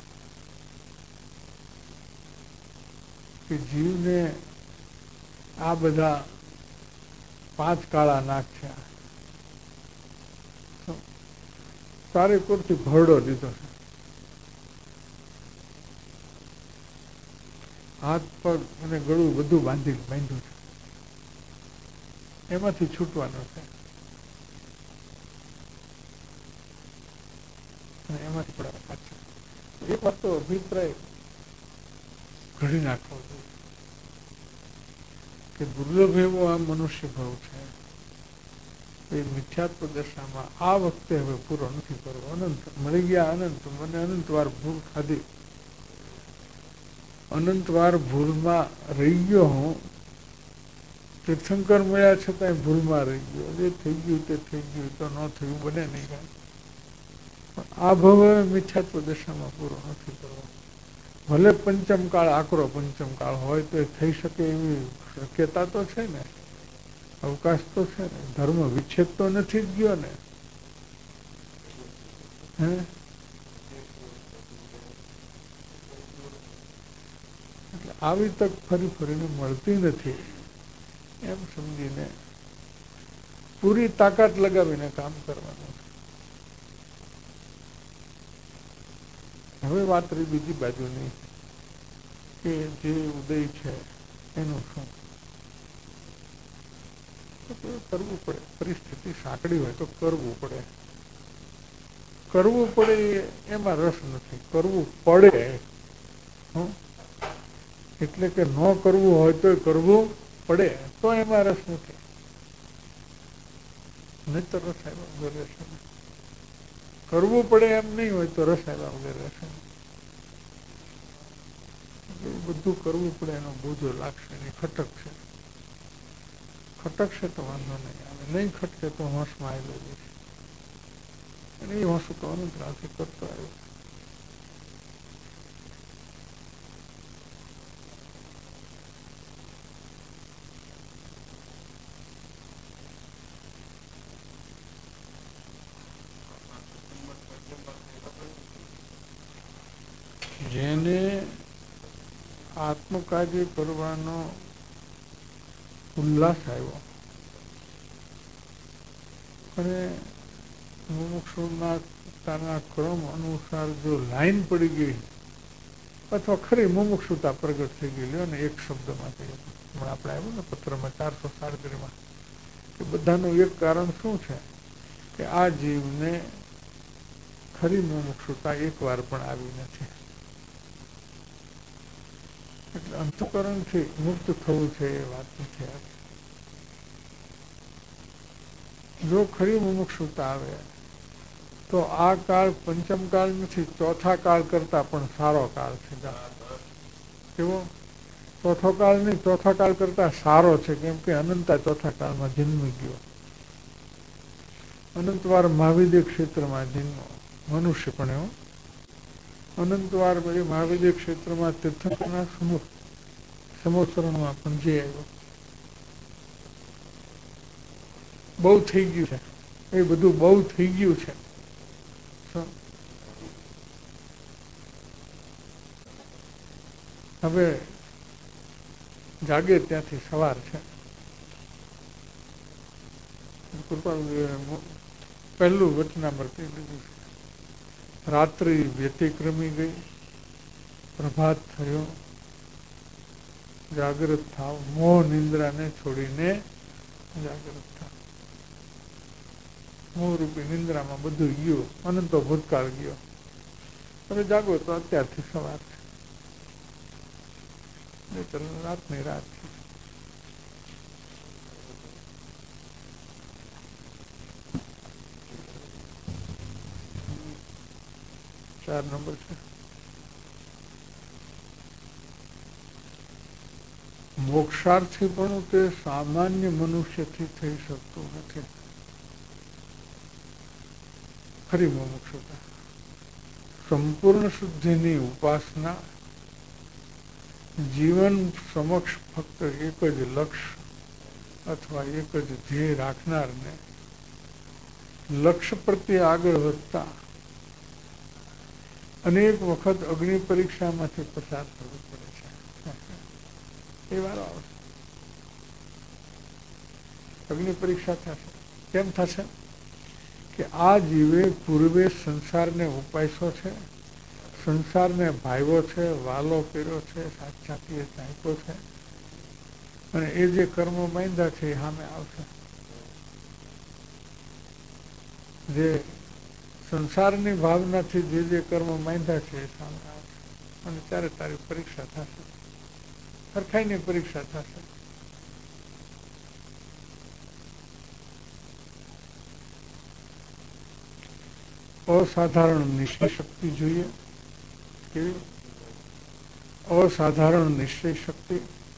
કે જીવને આ બધા પાંચ કાળા નાક છે, ચારે કોરથી ભરડો લીધો છે. હાથ પગ અને ગળું બધું બાંધી બાંધ્યું છે, એમાંથી છૂટવાનું છે અને એમાંથી પડવા પાછળ. એક વાત તો અભિપ્રાય ઘડી નાખવો જોઈએ કે દુર્લભ એવો આ મનુષ્ય ભાવ છે એ મિથ્યાત્વ દશામાં આ વખતે હવે પૂરો નથી કરવો. અનંત મળી ગયા, અનંત મને અનંત વાર ભૂલ ખાધી, અનંત વાર ભૂલમાં રહી ગયો હું. તીર્થંકર મળ્યા છતાં ભૂલમાં રહી ગયો. જે થઈ ગયું તે થઈ ગયું, તો ન થયું બને નહીં કાંઈ. પણ આ ભાવ હવે મિથ્યાત્વ દશામાં પૂરો નથી કરવો. ભલે પંચમ કાળ આકરો પંચમ કાળ હોય તો એ થઈ શકે એવી શક્યતા તો છે ને, અવકાશ તો છે ને, ધર્મ વિચ્છેદ તો નથી જ ગયો ને, હે? એટલે આવી તક ફરી ફરીને મળતી નથી એમ સમજીને પૂરી તાકાત લગાવીને કામ કરવાનું. હવે વાત રહી બીજી બાજુની કે જે ઉદય છે એનું શું કરવું પડે. પરિસ્થિતિ સાંકડી હોય તો કરવું પડે. કરવું પડે એમાં રસ નથી, કરવું પડે એટલે કે ન કરવું હોય તો કરવું પડે તો એમાં રસ નથી. નહીં તો રસ આવ્યા વગર રહેશે. કરવું પડે એમ નહીં હોય તો રસ આવ્યા વગર રહેશે. બધું કરવું પડે એનો બોજો લાગશે નહીં. ખટક છે, ખટકશે તો વાંધો નહીં આવે, નહીં ખટકે તો હોંશમાં આવેલો જશે. અને એ હોંશ તો અનુગ્રહથી કરતો આવ્યો. જેને આત્મકાર્ય કરવાનો ઉલ્લાસ આવ્યો અને મુમુક્ષુના તાના ક્રમ અનુસાર જો લાઈન પડી ગઈ અથવા ખરી મુમુક્ષુતા પ્રગટ થઈ ગઈ, લ્યો ને એક શબ્દમાં કહીએ હમણાં આપણે આવ્યું ને પત્રમાં ચારસો સાડત્રીસમાં કે બધાનું એક કારણ શું છે કે આ જીવને ખરી મુમુક્ષુતા એક વાર પણ આવી નથી. એટલે અંતઃકરણથી મુક્ત થવું છે એ વાત નથી આવી. જો ખરી મુમુક્ષુતા આવે તો આ કાળ પંચમ કાળ નથી, ચોથા કાળ કરતા પણ સારો કાળ છે. કેવો? ચોથો કાળ નહીં, ચોથા કાળ કરતા સારો છે, કેમ કે અનંતા ચોથા કાળમાં જન્મી ગયો. અનંતવાર મહાવિદ્ય ક્ષેત્રમાં જન્મો, મનુષ્ય પણ એવો અનંતવાર પછી મહાવિદ્ય ક્ષેત્રમાં તીર્થંકરના સમોસરણમાં પણ જઈ આવ્યો. બહુ થઈ ગયું છે, એ બધું બહુ થઈ ગયું છે. હવે જાગે ત્યાંથી સવાર છે. પહેલું વચનામૃત કહી દીધું છે. રાત્રિ વ્યતિક્રમી ગઈ, પ્રભાત થયો, જાગૃત થાવ, મોહ નિંદ્રાને છોડીને જાગૃત થાવ. મોહ રૂપી નિંદ્રામાં બધું ગયું, અનંતો ભૂતકાળ ગયો. હવે જાગો તો અત્યારથી સવાર છે, રાતની રાત છે. ચાર નંબર છે. મોક્ષાર્થી પણ તે સામાન્ય મનુષ્યથી થઈ શકતું નથી. ખરી મુમુક્ષુતા સંપૂર્ણ શુદ્ધિની ઉપાસના, જીવન સમક્ષ ફક્ત એક જ લક્ષ્ય અથવા એક જ ધ્યેય રાખનારને લક્ષ્ય પ્રત્યે આગળ વધતા અનેક વખત અગ્નિ પરીક્ષામાંથી પસાર થવું પડે છે. એ વારો આવશે, અગ્નિ પરીક્ષા થશે. કેમ થશે? કે આ જીવે પૂર્વે સંસારને ઉપાસ્યો છે, સંસારને ભાવ્યો છે, વાલો કર્યો છે, સાક્ષાતીએ ચાંપ્યો છે, અને એ જે કર્મ બાંધ્યા છે એ સામે આવશે. જે સંસારની ભાવનાથી જે જે કર્મ બાંધ્યા છે એ સામે આવશે, અને ત્યારે તારી પરીક્ષા થશે, સરખાઈની પરીક્ષા થશે. અસાધારણ નિશ્ચય શક્તિ જોઈએ. કેવી? અસાધારણ નિશ્ચય શક્તિ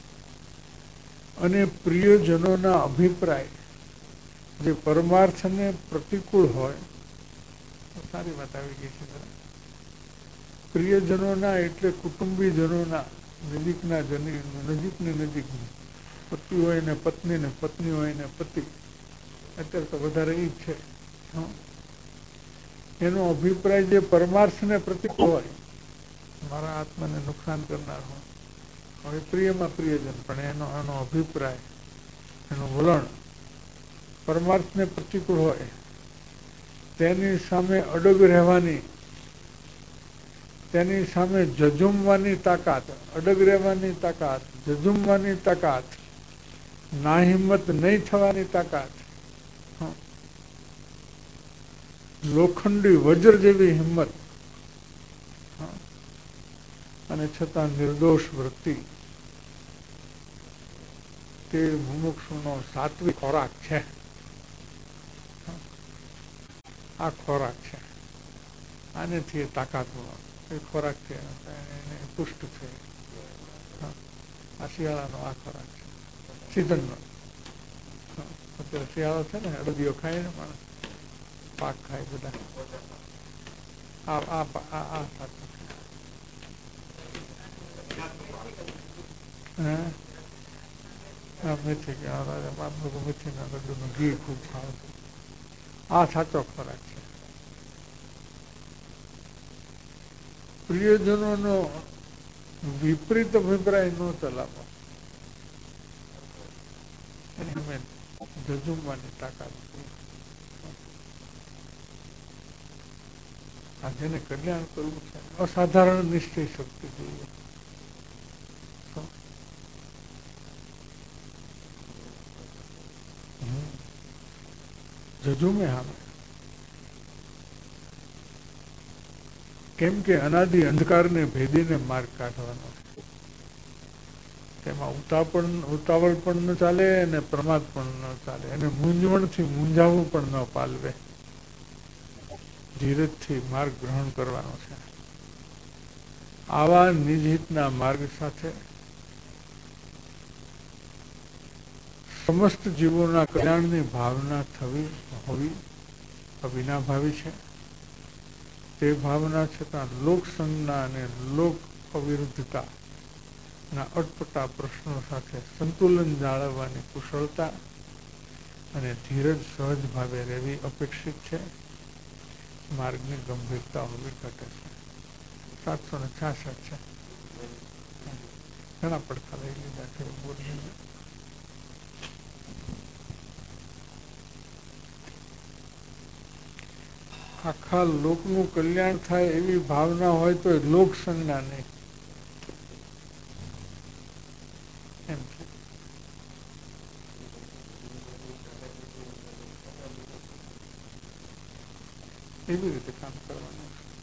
અને પ્રિયજનોના અભિપ્રાય જે પરમાર્થને પ્રતિકૂળ હોય. સારી વાત આવી ગઈ છે. પ્રિયજનોના એટલે કુટુંબીજનોના, નજીકના જની, નજીકની નજીકની, પતિ હોય ને પત્ની ને પત્ની હોય ને પતિ, અત્યારે તો વધારે એ જ છે. એનો અભિપ્રાય જે પરમાર્થને પ્રતિકૂળ હોય, મારા આત્માને નુકસાન કરનાર હોય, હવે પ્રિયમાં પ્રિયજન, પણ એનો એનો અભિપ્રાય, એનું વલણ પરમાર્થને પ્રતિકૂળ હોય, તેની સામે અડગ રહેવાની, તેની સામે જજુમવાની તાકાત, અડગ રહેવાની તાકાત, જજુમવાની તાકાત, ના હિંમત નહીં થવાની તાકાત, લોખંડી વજ્ર જેવી હિંમત, અને છતાં નિર્દોષ વૃત્તિ, તે મુમુક્ષુનો સાત્વિક ખોરાક છે. આ ખોરાક છે, આનેથી તાકાત એ ખોરાક છે, એને પુષ્ટ છે. આ શિયાળાનો આ ખોરાક છે, સિઝનનો. અત્યારે શિયાળો છે ને, અડદીઓ ખાય ને માણસ, પાક ખાય બધા. આ આ આ સાચું છે. હા, મેથી મેથીના લડ્ડુનું ઘી ખૂબ ખાવ. આ સાચો ખોરાક છે. પ્રિયજનોનો વિપરીત અભિપ્રાય ન ચલાવો, જજુમવાની તાકાત. આ જેને કલ્યાણ કરવું છે, અસાધારણ નિશ્ચય શક્તિ જોઈએ. જજુમે હામે. કેમ કે અનાદિ અંધકારને ભેદીને માર્ગ કાઢવાનો છે. તેમાં ઉતાવળ ઉતાવળ પણ ન ચાલે, અને પ્રમાદ પણ ન ચાલે, અને મૂંઝવણથી મૂંઝાવવું પણ ન પાલવે. ધીરજથી માર્ગ ગ્રહણ કરવાનો છે. આવા નિજહિતના માર્ગ સાથે સમસ્ત જીવોના કલ્યાણની ભાવના થવી હોવી અવિનાભાવી છે. તે ભાવના છતાં લોક સંજ્ઞા અને લોક અવિરુદ્ધતા ના અટપટા પ્રશ્નો સાથે સંતુલન જાળવવાની કુશળતા અને ધીરજ સહજ ભાવે રહેવી અપેક્ષિત છે. માર્ગની ગંભીરતા હોવી ઘટે છે. સાતસો ને છાસઠ છે. ઘણા પડખા લઈ લીધા છે. બોલીને આખા લોકનું કલ્યાણ થાય એવી ભાવના હોય તો લોક સંજ્ઞા નહીં એમ છે. એવી રીતે કામ કરવાનું છે.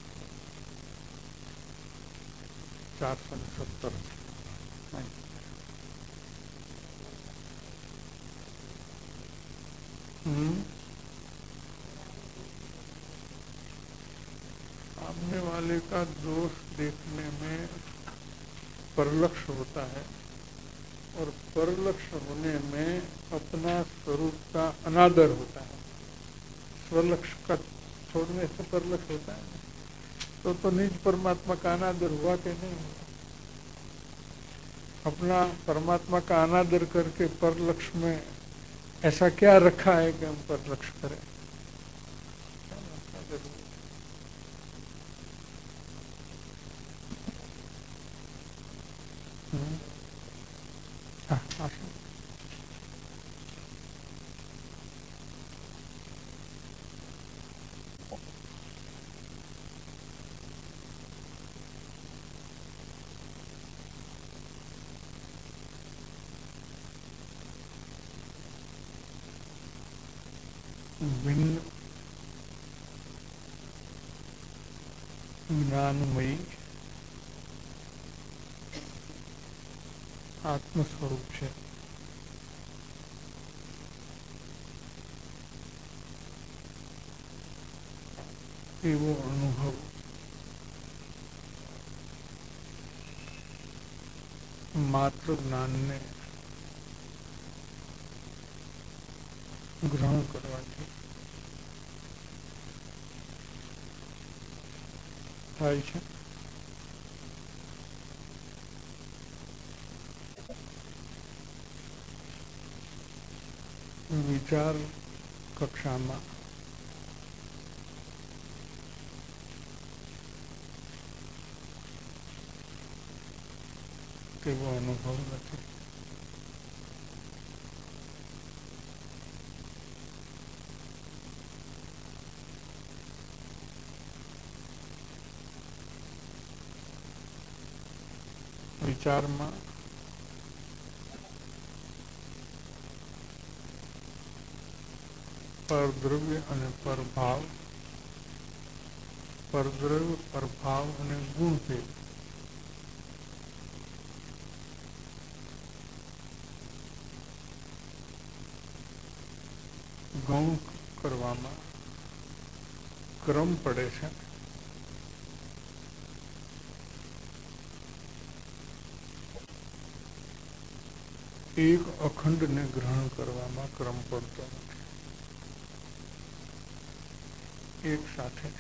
ચારસો ને સત્તર हम्म सामने वाले का दोष देखने में परलक्ष होता है और परलक्ष होने में अपना स्वरूप का अनादर होता है. स्वलक्ष का छोड़ने से परलक्ष होता है तो तो निज परमात्मा का अनादर हुआ कि नहीं हुआ. अपना परमात्मा का अनादर करके परलक्ष में ऐसा क्या रखा है कि हम परलक्ष करें. हाँ, हाँ. भिन्न ज्ञानमयी आत्म स्वरूप છે. એવો અનુભવ માત્ર જ્ઞાનને ગ્રહણ કરવાથી થાય છે. વિચાર કક્ષામાં તેવો અનુભવ નથી. વિચારમાં પરદ્રવ્ય અને પરભાવ, પરદ્રવ્ય પરભાવ અને ગુણભેદ ગૌણ કરવામાં ક્રમ પડે છે. એક અખંડને ગ્રહણ કરવામાં ક્રમ પડતો નથી. એક સાથે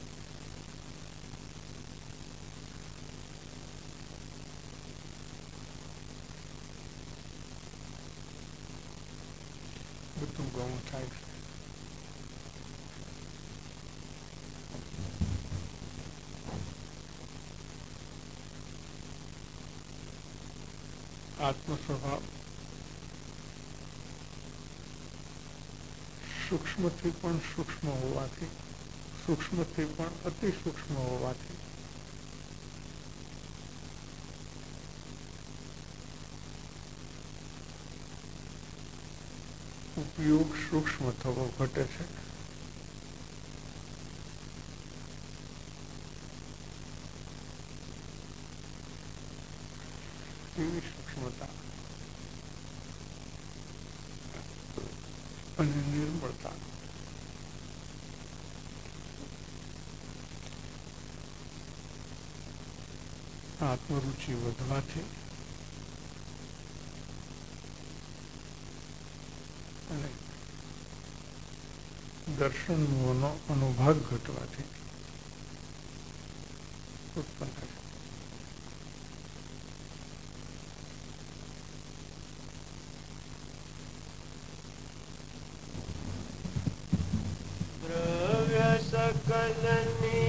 બધું ગૌણ થાય છે. આત્મ સ્વભાવ સૂક્ષ્મથી પણ સૂક્ષ્મ હોવાથી, સૂક્ષ્મથી પણ અતિ સૂક્ષ્મ હોવાથી ઉપયોગ સૂક્ષ્મ થવો ઘટે છે. એવી સૂક્ષ્મતા અને નિર્મળતા આત્મરુચિ વધવાથી અને દર્શન મોહનો અનુભાગ ઘટવાથી ઉત્પન્ન થાય. દ્રવ્ય સકલની